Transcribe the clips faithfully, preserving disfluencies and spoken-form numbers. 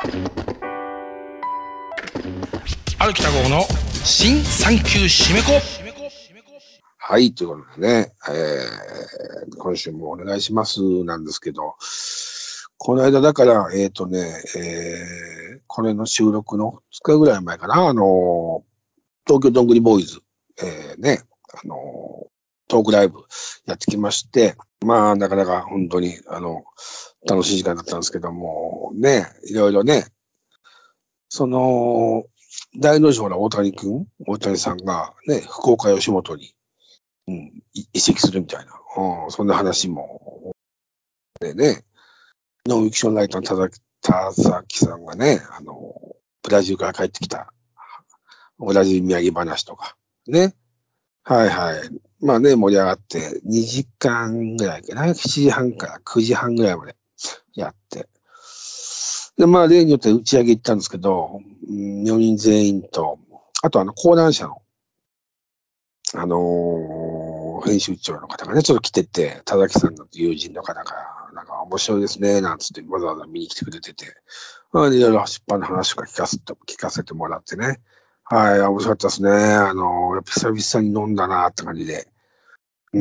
歩きた号の新産休締め子。 はい、ということでね、えー、今週もお願いしますなんですけど、この間だから、えっとね、えー、これの収録のふつかぐらい前かな、あの、東京どんぐりボーイズ、えー、ね、あの、トークライブやってきまして、まあ、なかなか本当に、あの、楽しい時間だったんですけども、ね、いろいろね、その、大の字ほら、大谷くん、大谷さんがね、福岡吉本に、うん、移籍するみたいな、うん、そんな話も、でね、ノンフィクションライターの田崎、田崎さんがね、あの、ブラジルから帰ってきた、ブラジル土産話とか、ね。はいはい。まあね、盛り上がって、にじかんぐらいかな、しちじはんからくじはんぐらいまでやって。で、まあ、例によって打ち上げ行ったんですけど、うん、よにん全員と、あとあの、講談社の、あのー、編集長の方がね、ちょっと来てて、田崎さんの友人の方が、なんか面白いですね、なんつってわざわざ見に来てくれてて、まあ、いろいろ出版の話とか聞かせて、聞かせてもらってね。はい、面白かったですね。あのー、やっぱ久々に飲んだなって感じで。うん、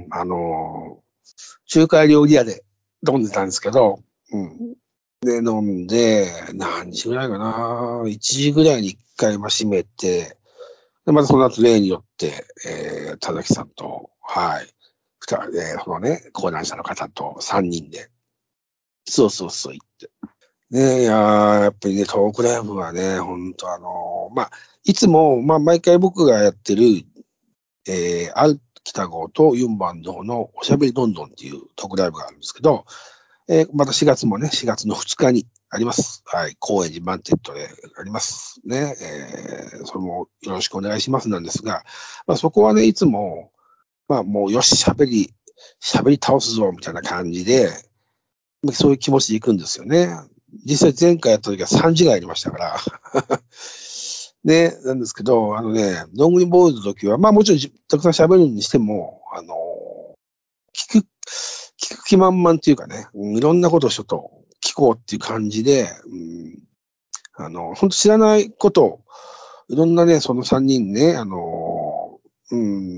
あのー、中華料理屋で飲んでたんですけど、うん。で、飲んで、何時ぐらいかな、いちじぐらいに一回まあ閉めて、で、またその後例によって、えー、田崎さんと、はい、二人で、そのね、講談社の方と三人で、そうそうそう言って。ねえ、いやー、やっぱりね、トークライブはね、ほんとあのーまあ、いつも、まあ、毎回僕がやってる、えー、アル北郷とユンバンドのおしゃべりどんどんっていうトークライブがあるんですけど、えー、またしがつもね、しがつのふつかにあります。はい。高円寺マンテッドであります。ね。えー、それもよろしくお願いしますなんですが、まあ、そこはね、いつも、まあもうよし、喋り、喋り倒すぞ、みたいな感じで、そういう気持ちで行くんですよね。実際前回やった時はさんじがやりましたから。ね、なんですけど、あのね、どんぐりボーイズの時は、まあもちろんたくさん喋るにしても、あの、聞く、聞く気満々っていうかね、うん、いろんなことをちょっと聞こうっていう感じで、うん、あの、本当知らないことを、いろんなね、そのさんにんね、あの、うん、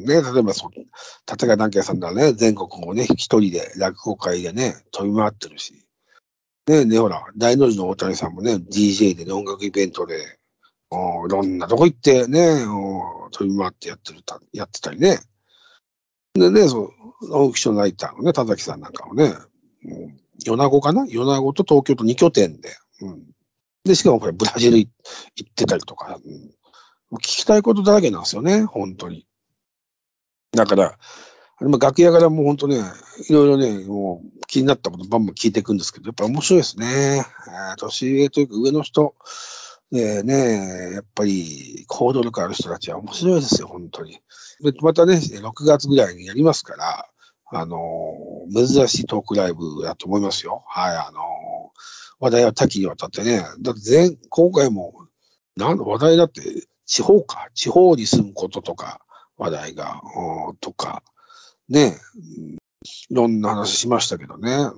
ね、例えばそ、立川談慶さんならね、全国をね、一人で落語会でね、飛び回ってるし、ね、ね、ほら、大の字の大谷さんもね、ディージェー で、ね、音楽イベントで、おいろんなとこ行ってね、お飛び回ってやってるた、やってたりね。でね、そう、ノンフィクションライターのね、田崎さんなんかもね、もう米子かな米子と東京とに拠点で、うん。で、しかもこれブラジル行ってたりとか、うん、聞きたいことだらけなんですよね、本当に。だから、あれも楽屋からもう本当ね、いろいろね、もう気になったことバンバン聞いていくんですけど、やっぱ面白いですね。あ、年上というか上の人、でね、やっぱり行動力ある人たちは面白いですよ、本当に。で、またね、ろくがつぐらいにやりますから、あのー、珍しいトークライブだと思いますよ。はい、あのー、話題は多岐にわたってね、だって前、今回も、なんだ、話題だって、地方か、地方に住むこととか、話題が、うん、とか、ね、いろんな話しましたけどね。うん、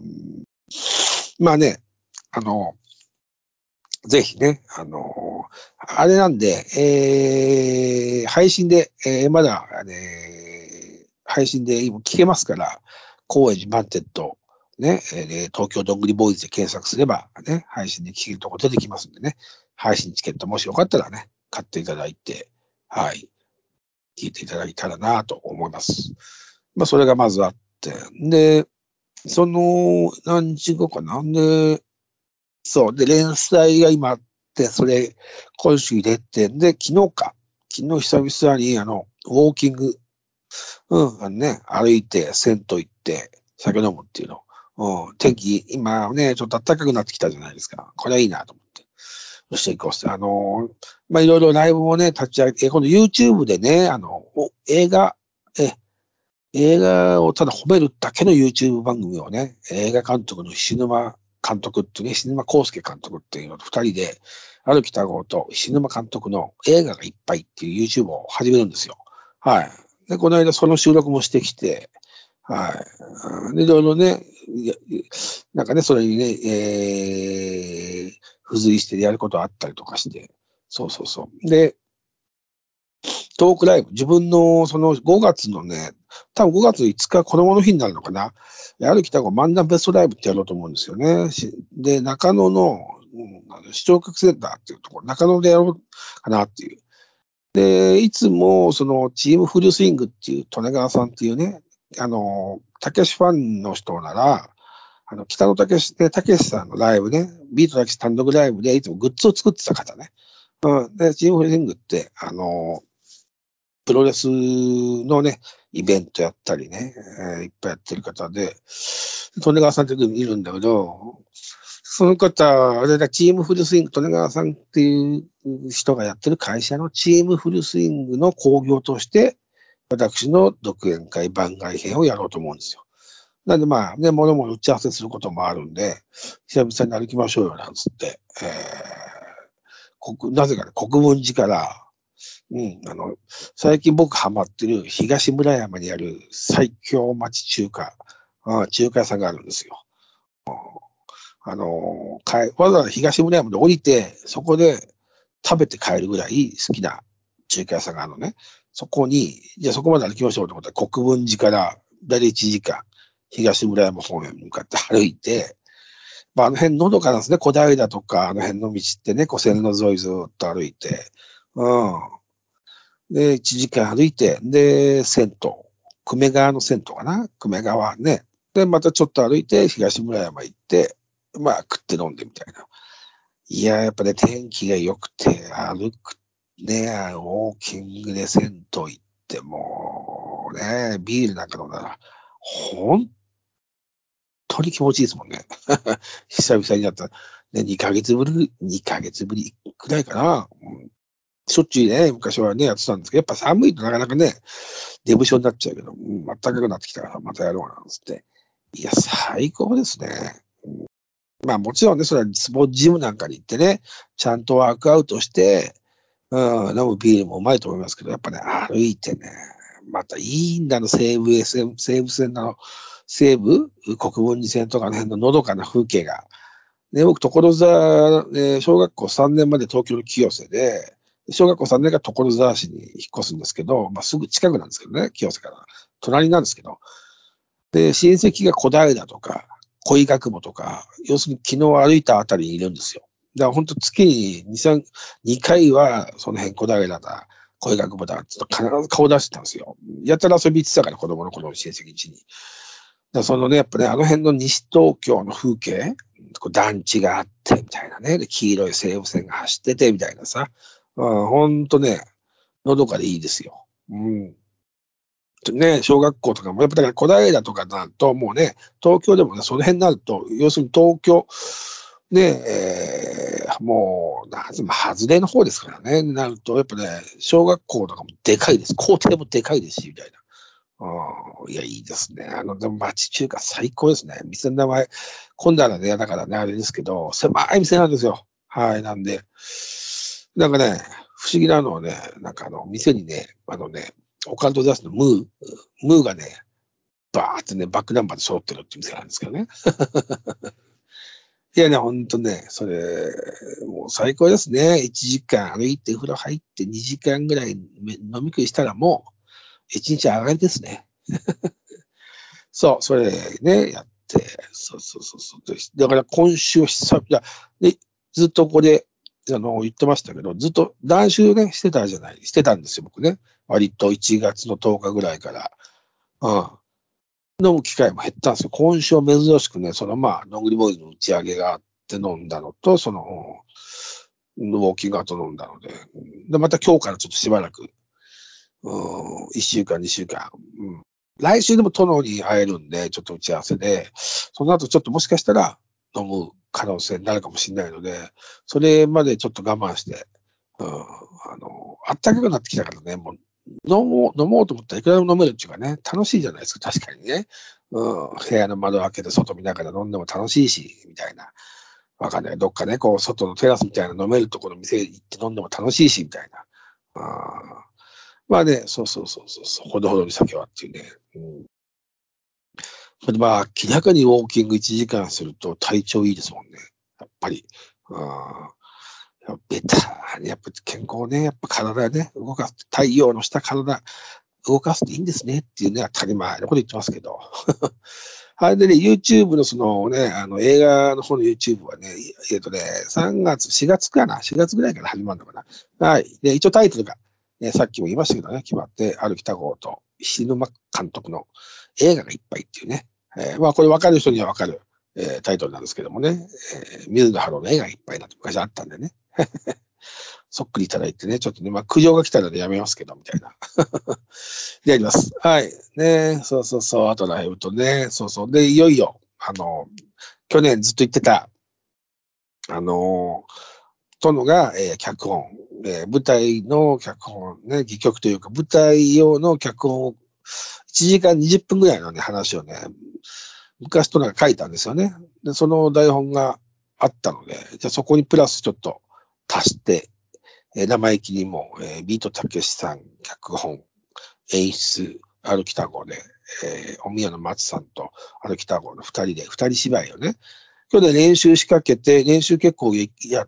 まあね、あの、ぜひね、あの、あれなんで、えー、配信で、えー、まだ、ね、配信で今聞けますから、高円寺マンテッド、ね、えー、東京どんぐりボーイズで検索すれば、ね、配信で聞けるとこ出てきますんでね、配信チケットもしよかったらね、買っていただいて、はい、聞いていただいたらなと思います。まあ、それがまずあって、で、その、何日後かな。で、そう。で、連載が今あって、それ、今週入れて、で、昨日か。昨日久々に、あの、ウォーキング、うん、あのね、歩いて、銭湯行って、酒飲むっていうの。うん、天気、今ね、ちょっと暖かくなってきたじゃないですか。これはいいなと思って。よし、行こうって。あのー、まあ、いろいろライブもね、立ち上げて、今度 YouTube でね、あの、映画、え、映画をただ褒めるだけの YouTube 番組をね、映画監督の石沼監督っていうね、石沼康介監督っていうのと二人で、歩きた号と石沼監督の映画がいっぱいっていう YouTube を始めるんですよ。はい。で、この間その収録もしてきて、はい。で、いろいろね、なんかね、それにね、えー、 付随してやることあったりとかして、そうそうそう。で、トークライブ、自分のそのごがつのね、多分ごがついつか子供の日になるのかな。やる北郷漫談ベストライブってやろうと思うんですよね。で、中野の、うん、視聴覚センターっていうところ、中野でやろうかなっていう。で、いつもそのチームフルスイングっていう利根川さんっていうね、あの、たけしファンの人なら、あの、北野たけし、たけしさんのライブね、ビートたけし単独ライブでいつもグッズを作ってた方ね。うん。で、チームフルスイングって、あの、プロレスのね、イベントやったりね、えーいっぱいやってる方で、利根川さんっていうのいるんだけど、その方、あれだ、チームフルスイング、利根川さんっていう人がやってる会社のチームフルスイングの興行として、私の独演会番外編をやろうと思うんですよ。なんでまあ、ね、もろもろ打ち合わせすることもあるんで、久々に歩きましょうよ、なんつって、えー、国なぜかね、国分寺から、うん、あの、最近僕ハマってる東村山にある最強町中華、あ中華屋さんがあるんですよ。あの、かいわざわざ東村山で降りて、そこで食べて帰るぐらい好きな中華屋さんがあるのね。そこに、じゃあそこまで歩きましょうと思ったら、国分寺からだいたいいちじかん、東村山方面に向かって歩いて、まあ、あの辺のどかなんですね。小平とか、あの辺の道ってね、こう線路沿いずっと歩いて、うん。で、いちじかん歩いて、で、銭湯。久米川の銭湯かな久米川ね。で、またちょっと歩いて、東村山行って、まあ、食って飲んでみたいな。いや、やっぱね、天気が良くて、歩く、ね、ウォーキングで銭湯行って、もう、ね、ビールなんか飲んだら、本当に気持ちいいですもんね。久々にやった。ね、にかげつぶり、にかげつぶりくらいかな。うんしょっちゅうね、昔はね、やってたんですけど、やっぱ寒いとなかなかね、出不精になっちゃうけど、うん、暖かくなってきたからまたやろうなんつって。いや、最高ですね。まあもちろんね、それはスポーツジムなんかに行ってね、ちゃんとワークアウトして、うん、飲むビールもうまいと思いますけど、やっぱね、歩いてね、またいいんだの、西武線、西武線の、西武国分寺線とかの辺ののどかな風景が。ね、僕、所沢、ね、小学校さんねんまで東京の清瀬で、小学校さんねんが所沢市に引っ越すんですけど、まあ、すぐ近くなんですけどね、清瀬から。隣なんですけど。で、親戚が小平とか、恋学部とか、要するに昨日歩いたあたりにいるんですよ。だから本当月にに、さん、にかいはその辺小平だ、恋学部だって必ず顔出してたんですよ。やったら遊び行ってたから子供の頃の親戚家に。だからそのね、やっぱね、あの辺の西東京の風景、こう団地があってみたいなね、で黄色い西武線が走っててみたいなさ、うん、ほんとね、のどかでいいですよ。うん。ね、小学校とかも、やっぱだから小平とかだと、もうね、東京でもね、その辺になると、要するに東京、ね、えー、もう、な外れの方ですからね、なると、やっぱね、小学校とかもでかいです。校庭もでかいですし、みたいな。うん、いや、いいですね。あの、でも町中華最高ですね。店の名前、今度はね、だからね、あれですけど、狭い店なんですよ。はい、なんで、なんかね、不思議なのはね、なんかあの、店にね、あのね、オカルトダスのムー、ムーがね、バーってね、バックナンバーで揃ってるっていう店なんですけどね。いやね、ほんとね、それ、もう最高ですね。いちじかん歩いて風呂入ってにじかんぐらい飲み食いしたらもう、いちにち上がりですね。そう、それね、やって、そうそうそうそう。だから今週久々、で、ずっとここで、あの、言ってましたけど、ずっと断酒ね、してたじゃない、してたんですよ、僕ね。割といちがつのとおかぐらいから。うん。飲む機会も減ったんですよ。今週は珍しくね、そのまあ、ノングリボーイの打ち上げがあって飲んだのと、その、ウォーキングアウト飲んだので、で、また今日からちょっとしばらく、うん、いっしゅうかん、にしゅうかん、うん。来週でも殿に会えるんで、ちょっと打ち合わせで、その後ちょっともしかしたら飲む可能性になるかもしれないので、それまでちょっと我慢して、うん、あの、あったかくなってきたからね、もう、飲もう、飲もうと思ったらいくらでも飲めるっていうかね、楽しいじゃないですか、確かにね。うん、部屋の窓開けて外見ながら飲んでも楽しいし、みたいな。わかんない。どっかね、こう、外のテラスみたいな飲めるところの店行って飲んでも楽しいし、みたいな。あまあね、そうそうそうそう、ほどほどに酒はっていうね。うん、まあ、明らかにウォーキングいちじかんすると体調いいですもんね。やっぱり。 うん、ベターに、やっぱ健康ね、やっぱ体ね、動かす、太陽の下体、動かすといいんですねっていうね、当たり前のこと言ってますけど。はい。でね、YouTube のそのね、あの映画の方の YouTube はね、えっとね、さんがつ、しがつかな ?し 月ぐらいから始まるのかな。はい。で、一応タイトルが、ね、さっきも言いましたけどね、決まって、歩きた号と石沼監督の映画がいっぱいっていうね。えー、まあ、これ分かる人には分かる、えー、タイトルなんですけどもね、えー、水野晴郎の映画がいっぱいなんて昔あったんでね。そっくりいただいてね、ちょっとね、まあ、苦情が来たのでやめますけど、みたいな。で、やります。はい。ね、そうそうそう、あとライブとね、そうそう。で、いよいよ、あの、去年ずっと言ってた、あの、殿が、えー、脚本、えー、舞台の脚本、ね、戯曲というか、舞台用の脚本を、いちじかんにじゅっぷんぐらいのね、話をね、昔殿が書いたんですよね。で、その台本があったので、じゃあそこにプラスちょっと足して、えー、生意気にも、えー、ビートたけしさん、脚本、演出、歩きた号で、えー、お宮の松さんと歩きた号の二人で、二人芝居をね、去年練習仕掛けて、練習結構やって、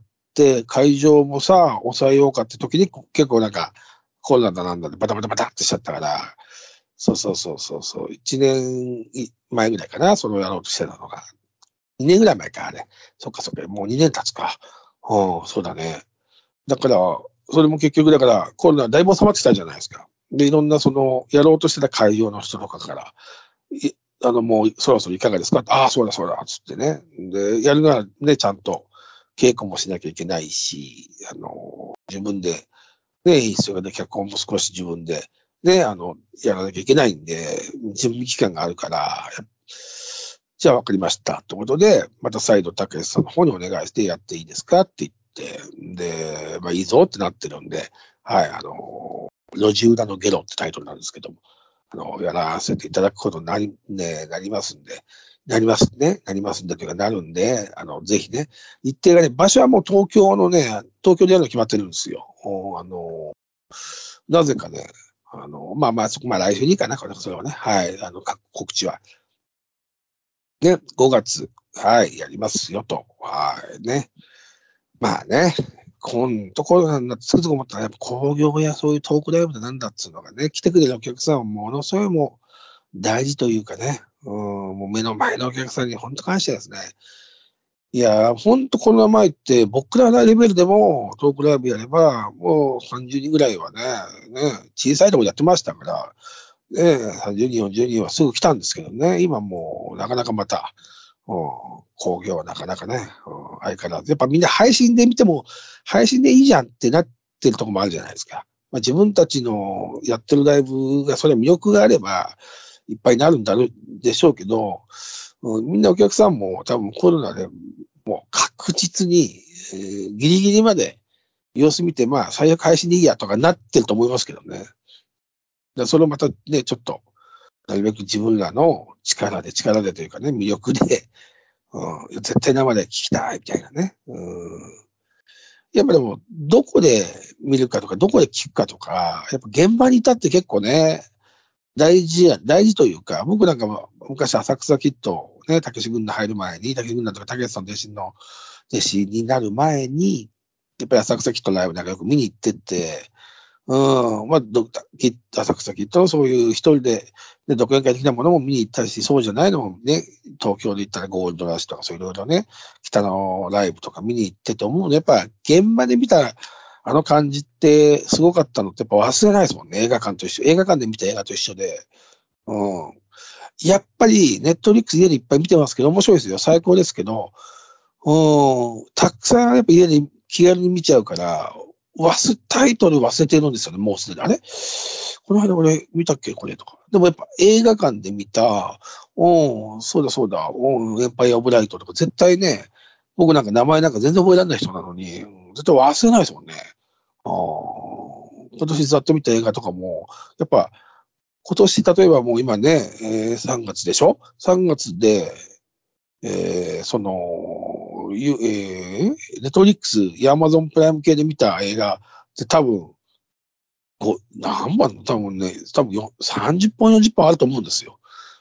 会場もさ、抑えようかって時に結構なんか、コロナだなんだでバタバタバタってしちゃったから、そうそうそうそうそう、一年前ぐらいかな、それをやろうとしてたのが。二年ぐらい前か、あれ。そっかそっか、もう二年経つか。うん、そうだね。だから、それも結局だからコロナだいぶ収まってきたじゃないですか。で、いろんなその、やろうとしてた会場の人とかから、いあの、もうそろそろいかがですかああ、そうだそうだ、つってね。で、やるならね、ちゃんと稽古もしなきゃいけないし、あの、自分で、ね、演出がね、脚本も少し自分で、ね、あの、やらなきゃいけないんで、準備期間があるから、じゃあ分かりました。ということで、また再度、たけしさんの方にお願いしてやっていいですかって言って、で、まあいいぞってなってるんで、はい、あの、路地裏のゲロってタイトルなんですけども、あの、やらせていただくことになり、ね、なりますんで、なりますね、なりますんで、というかなるんで、あの、ぜひね、日程がね、場所はもう東京のね、東京でやるの決まってるんですよ。あの、なぜかね、あの、まあまあ、そこ、まあ来週にいいかな、これ、それはね、はい、あの、告知は。ね、ごがつ、はい、やりますよと。はいね。まあね、こんところなんだってつくづく思ったら、やっぱ興行やそういうトークライブでなんだっつうのがね、来てくれるお客さんはものすごいもう大事というかね、うん、もう目の前のお客さんに本当感謝ですね。いやー、ほんとコロナ前って僕らのレベルでもトークライブやれば、もうさんじゅうにんぐらいはね、ね、小さいところでやってましたから、ね、さんじゅうにん、よんじゅうにんはすぐ来たんですけどね、今もうなかなかまた、うん、興行はなかなかね、うん、相変わらず。やっぱみんな配信で見ても、配信でいいじゃんってなってるとこもあるじゃないですか。まあ、自分たちのやってるライブが、それ魅力があれば、いっぱいになるんだろうでしょうけど、うん、みんなお客さんも多分コロナでもう確実に、えー、ギリギリまで様子見て、まあ最悪配信でいいやとかなってると思いますけどね。でそれをまたね、ちょっと、なるべく自分らの力で、力でというかね、魅力で、うん、絶対生で聞きたいみたいなね。うん、やっぱでも、どこで見るかとか、どこで聞くかとか、やっぱ現場にいたって結構ね、大事や、大事というか、僕なんかも昔浅草キッド、ね、たけし軍団入る前に、たけし軍団とかたけしさんの弟子の、弟子になる前に、やっぱり浅草キッドのライブなんかよく見に行ってて、うん、まあ、ど浅草キッドのそういう一人で、で、独演会的なものも見に行ったし、そうじゃないのもね、東京で行ったらゴールドラッシュとかそういろいろね、北のライブとか見に行ってて思うの、やっぱ現場で見たあの感じってすごかったのってやっぱ忘れないですもんね、映画館と一緒。映画館で見た映画と一緒で。うん。やっぱり、ネットフリックス家でいっぱい見てますけど、面白いですよ。最高ですけど、うん、たくさんやっぱ家で気軽に見ちゃうから、忘タイトル忘れてるんですよね、もうすでに。あれこの間俺見たっけこれとか。でもやっぱ映画館で見た、うん、そうだそうだ、うん、エンパイアオブライトとか絶対ね、僕なんか名前なんか全然覚えられない人なのに、うん絶対忘れないですもんね。あー今年ざっと見た映画とかも、やっぱ今年例えばもう今ね、えー、さんがつでしょ ?さん 月で、えー、その、ゆえー、ネットフリックスやアマゾンプライム系で見た映画って多分、ご何本多分ね、多分よさんじゅっぽんよんじゅっぽんあると思うんですよ。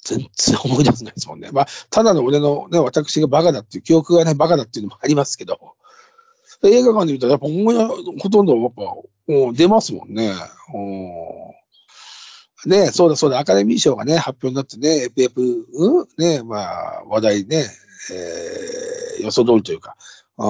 全然思い出せないですもんね。まあ、ただの俺のね、私がバカだっていう、記憶がね、バカだっていうのもありますけど、映画館で見たらやっぱ思い出、ほとんどやっぱ、うん、出ますもんね。うん、ね、そうだそうだ、アカデミー賞がね、発表になってね、エプエプ、うん、ね、まあ、話題ね、えー、予想通りというか、うん、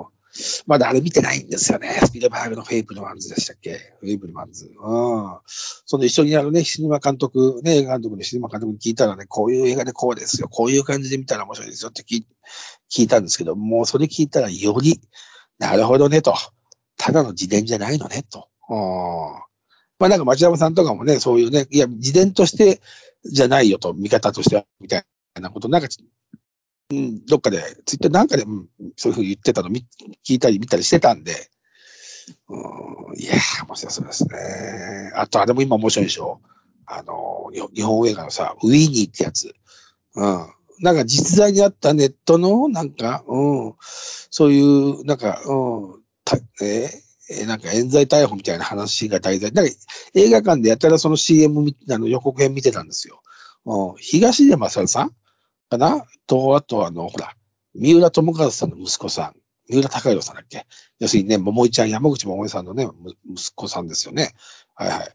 まだあれ見てないんですよね。スピルバーグのフェイブルマンズでしたっけ？フェイブルマンズ。うん。その一緒にやるね、シネマ監督、ね、映画監督のシネマ監督に聞いたらね、こういう映画でこうですよ。こういう感じで見たら面白いですよって聞い聞いたんですけど、もうそれ聞いたらより、なるほどねと。ただの自伝じゃないのねと。うん。まあなんか町山さんとかもね、そういうね、いや、自伝としてじゃないよと、見方としては、みたいなこと、なんか、うん、どっかで、ツイッターなんかで、うん、そういうふうに言ってたの聞いたり見たりしてたんで、うん、いやー、面白そうですね。あと、あれも今面白いでしょ。あの、日本映画のさ、ウィニーってやつ。うん。なんか実在にあったネットの、なんか、うん、そういう、なんか、うん、たえー、なんか冤罪逮捕みたいな話が題材。なんか映画館でやったらその シーエム あの予告編見てたんですよ。うん、東出正さんかなと、あとあの、ほら、三浦友和さんの息子さん。三浦貴大さんだっけ？要するにね、桃井ちゃん、山口百恵さんのね、息子さんですよね。はいはい。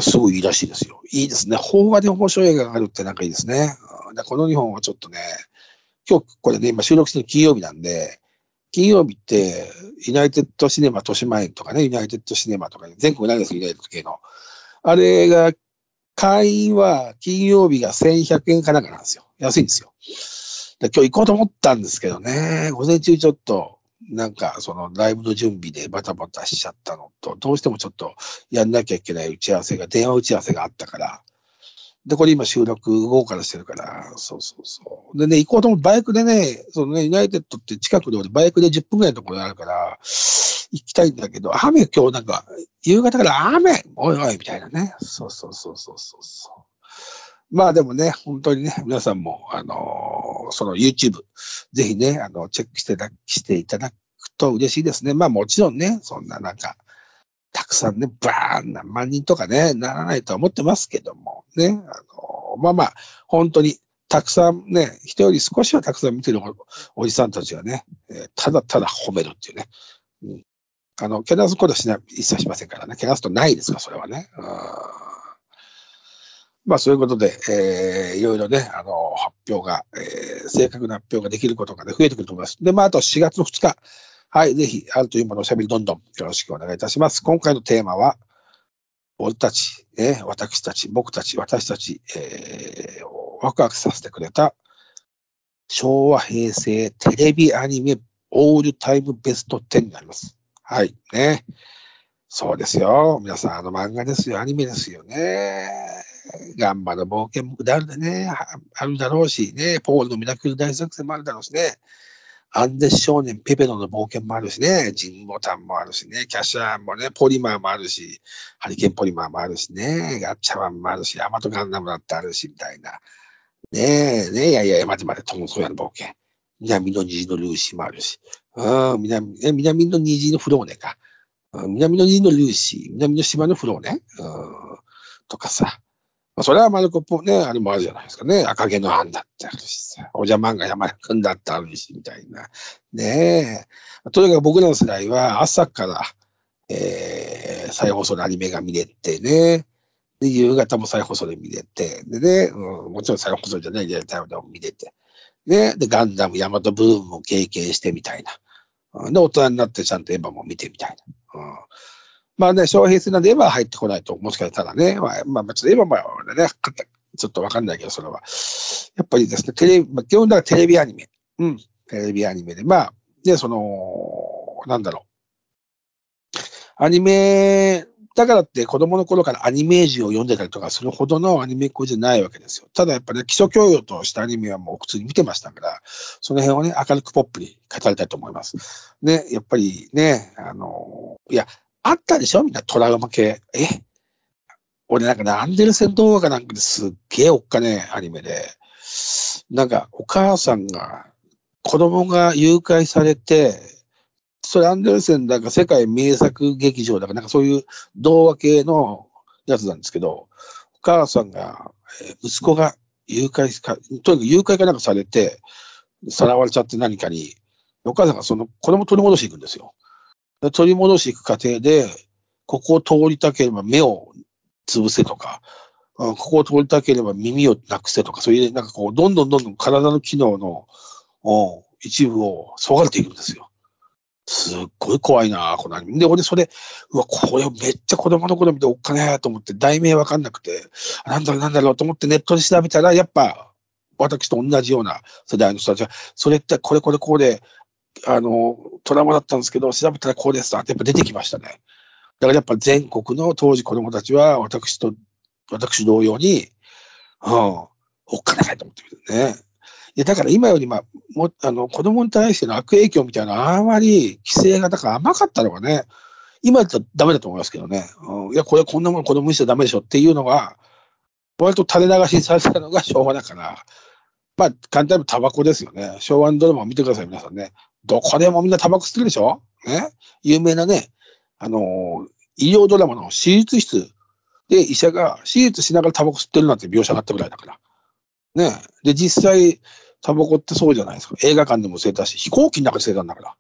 すごいいいらしいですよ。いいですね。邦画で面白い映画があるってなんかいいですね。この日本はちょっとね、今日これね、今収録してる金曜日なんで、金曜日って、ユナイテッドシネマ豊島園とかね、ユナイテッドシネマとか、ね、全国ないですよ、ユナイテッド系の。あれが、会員は金曜日がせんひゃくえんかなんかなんですよ。安いんですよ。で今日行こうと思ったんですけどね、午前中ちょっと、なんかそのライブの準備でバタバタしちゃったのと、どうしてもちょっとやんなきゃいけない打ち合わせが、電話打ち合わせがあったから、で、これ今収録午後からしてるから、そうそうそう。でね、行こうと思ってバイクでね、そのね、ユナイテッドって近くで俺バイクでじゅっぷんぐらいのところにあるから、行きたいんだけど、雨今日なんか、夕方から雨おいおいみたいなね。そうそうそうそうそうそう。まあでもね、本当にね、皆さんも、あのーその YouTube、ぜひね、あの、チェックしてだしていただくと嬉しいですね。まあもちろんね、そんななんか、たくさんね、バーン何万人とかね、ならないとは思ってますけども、ね、あの、まあまあ、本当に、たくさんね、人より少しはたくさん見てるおおじさんたちがね、えーただただ褒めるっていうね。うん、あの、けなすことはしない、一切しませんからね。けなすとないですか、それはね。うん、まあ、そういうことで、えー、いろいろね、あの、発表が、えー、正確な発表ができることがね、増えてくると思います。で、まあ、あとしがつのふつか、はい、ぜひ、あるというものおしゃべりどんどんよろしくお願いいたします。今回のテーマは、俺たち、ね、私たち、僕たち、私たち、えー、ワクワクさせてくれた昭和、平成、テレビアニメ、オールタイムベストじゅうになります。はい、ね。そうですよ。皆さん、あの漫画ですよ。アニメですよね。ガンバの冒険もあるでね、あるだろうしね。ポールのミラクル大作戦もあるだろうしね。アンデス少年ペペロの冒険もあるしね。ジンボタンもあるしね。キャシャーンもね。ポリマーもあるし。ハリケーンポリマーもあるしね。ガッチャマンもあるし。ヤマトガンダムだってあるし、みたいな。ねえ、ねえ、いやいや、待て待て、トムソーヤの冒険。南の虹のルーシーもあるし。うん、南、え南の虹のフローネか。南の虹のルーシー、南の島のフローネ、うん、とかさ。まあ、それはマルコポね、あれもあるじゃないですかね。赤毛のアンだってあるしさ。おじゃまんが山田くんだってあるし、みたいな。ねえ。とにかく僕らの世代は朝から、えー、再放送のアニメが見れてね。で、夕方も再放送で見れて。でね、うん、もちろん再放送じゃないリアルタイムでも見れて。ね。で、ガンダム、ヤマトブームも経験してみたいな。で、大人になってちゃんとエヴァも見てみたいな。うん、まあね、昭和平成なんでエヴァ入ってこないと、もしかしたらね、まあ、まあ、ちょっとエヴァもね、ちょっとわかんないけど、それは。やっぱりですね、テレビ、まあ、基本だからテレビアニメ。うん、テレビアニメで。まあ、で、その、なんだろう。アニメ、だからって子供の頃からアニメージュを読んでたりとかするほどのアニメっ子じゃないわけですよ。ただやっぱり、ね、基礎教養としたアニメはもう普通に見てましたから、その辺をね、明るくポップに語りたいと思います。ね、やっぱりね、あの、いや、あったでしょみんなトラウマ系。え俺なんかね、アンデルセン動画かなんかですっげえおっかねえアニメで、なんかお母さんが、子供が誘拐されて、それアンデルセンなんか世界名作劇場だからなんかそういう童話系のやつなんですけど、お母さんが、 えー息子が誘拐か、とにかく誘拐かなんかされて、さらわれちゃって何かに、お母さんがその子供を取り戻していくんですよ。で取り戻していく過程で、ここを通りたければ目を潰せとか、うんここを通りたければ耳をなくせとか、そういう、なんかこう、どんどんどんどん体の機能の、うん一部をそがれていくんですよ。すっごい怖いなこのアニメ。で、俺それ、うわ、これめっちゃ子供の頃見ておっかねえと思って、題名わかんなくて、なんだろうなんだろうと思ってネットで調べたら、やっぱ、私と同じような世代の人たちは、それってこれこれこうで、あの、トラウマだったんですけど、調べたらこうですってやっぱ出てきましたね。だからやっぱ全国の当時子供たちは、私と、私同様に、うん、おっかないと思ってるね。いや、だから今より、まあ、も、あの、子供に対しての悪影響みたいなのは、あまり規制が、だから甘かったのがね、今だったらダメだと思いますけどね。うん、いや、これこんなもの子供にしちゃダメでしょっていうのが、割と垂れ流しにされてたのが昭和だから、まあ、簡単にタバコですよね。昭和のドラマを見てください、皆さんね。どこでもみんなタバコ吸ってるでしょね。有名なね、あのー医療ドラマの手術室で医者が手術しながらタバコ吸ってるなんて描写があったぐらいだから。ね。で、実際、タバコってそうじゃないですか。映画館でも吸えたし、飛行機の中で吸えたんだから。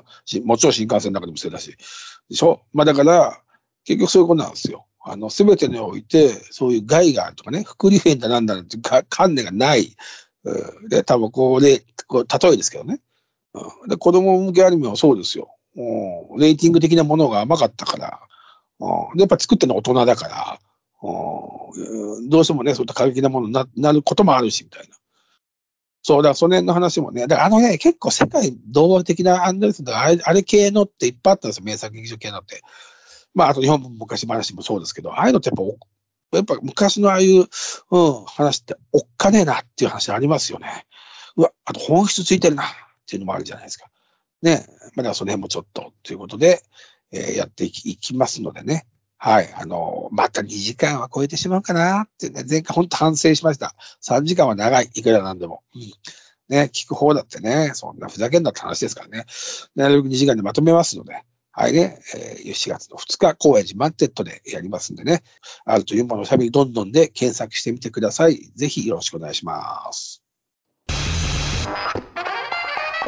しもちろん新幹線の中でも吸えたし。でしょまあだから、結局そういうことなんですよ。あの、すべてにおいて、そういう害があるとかね、副流煙だなんだなんていうか観念がない。うんで、タバコで、こう例えですけどね。うんで、子供向けアニメはそうですよ。うんレーティング的なものが甘かったから。うんで、やっぱ作ってるのは大人だから。うんどうしてもね、そういった過激なものにななることもあるし、みたいな。そう、だからその辺の話もね、だからあのね、結構世界同和的なアンデルセンとか、あれあれ系のっていっぱいあったんですよ、名作劇場系のって。まあ、あと日本昔話もそうですけど、ああいうのってやっぱお、やっぱ昔のああいう、うん、話っておっかねえなっていう話ありますよね。うわ、あと本質ついてるなっていうのもあるじゃないですか。ね、まあ、だからその辺もちょっとということで、えーやっていきいきますのでね。はい。あのまたにじかんは超えてしまうかなってね、前回本当反省しました。さんじかんは長い。いくらなんでも。うんね、聞く方だってね、そんなふざけんなって話ですからね。なるべくにじかんでまとめますので、はいね、えー、しがつのふつか、高円寺マンテッドでやりますんでね、あるというものおしゃべりどんどんで検索してみてください。ぜひよろしくお願いします。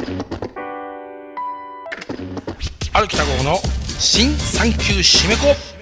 歩きたごの新産休締め子。